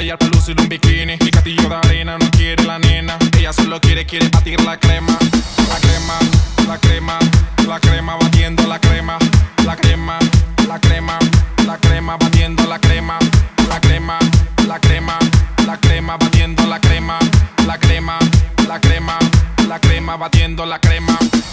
playa para lucir un bikini. Mi castillo de arena no quiere la nena. Ella solo quiere batir la crema. La crema, la crema, la crema batiendo la crema. La crema, la crema, la crema batiendo la crema. La crema, la crema, la crema batiendo la crema. La crema, la crema, la crema batiendo la crema.